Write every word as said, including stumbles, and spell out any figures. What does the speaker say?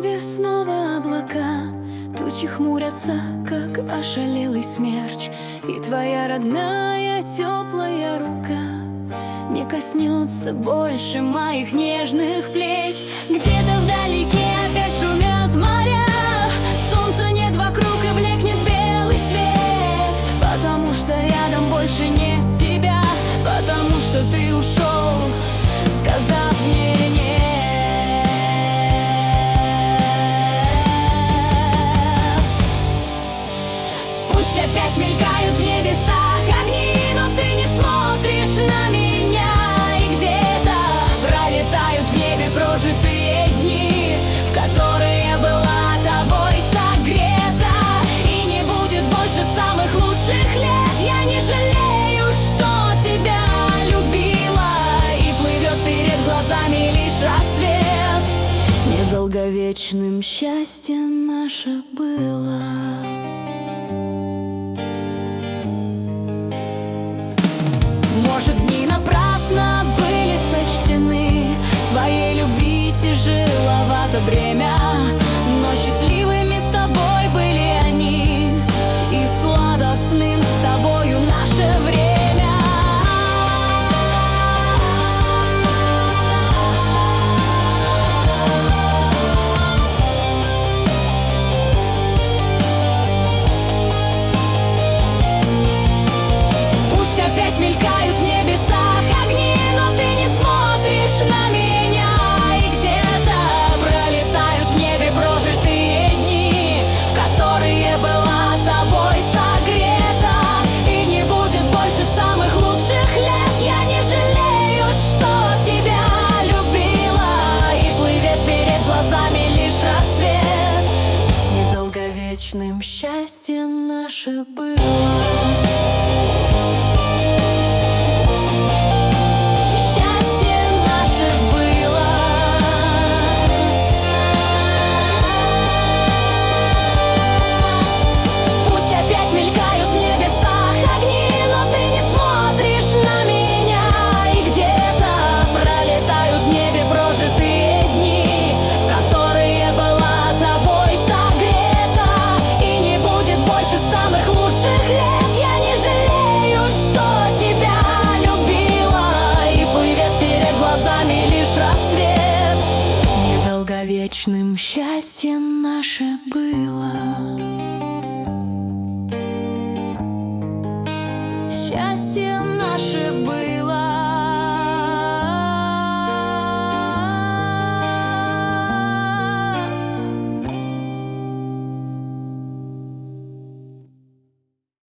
небе снова облака, тучи хмурятся, как ошалелый смерч, и твоя родная теплая рука не коснется больше моих нежных плеч. Где-то вдалеке опять шумят моря, солнца нет вокруг и блекнет белый свет, потому что рядом больше нет тебя, потому что ты ушел, сказав мне нет. Пусть опять мелькают в небесах огни, но ты не смотришь на меня, и где-то пролетают в небе прожитые дни, в которые была тобой согрета. И не будет больше самых лучших лет, я не жалею, что тебя любила, и плывет перед глазами лишь рассвет. Недолговечным счастье наше было. Может, дни напрасно были сочтены, твоей любви тяжеловато бремя, но счастливыми с тобой были они, и сладостным с тобою наше время. Пусть опять мелькают в небесах огни, но ты не смотришь на меня, и где-то пролетают в небе прожитые дни, в которые была тобой согрета. И не будет больше самых лучших лет, я не жалею, что тебя любила, и плывет перед глазами лишь рассвет. Недолговечным счастье наше было. Недолговечным счастье наше было. Счастье наше было.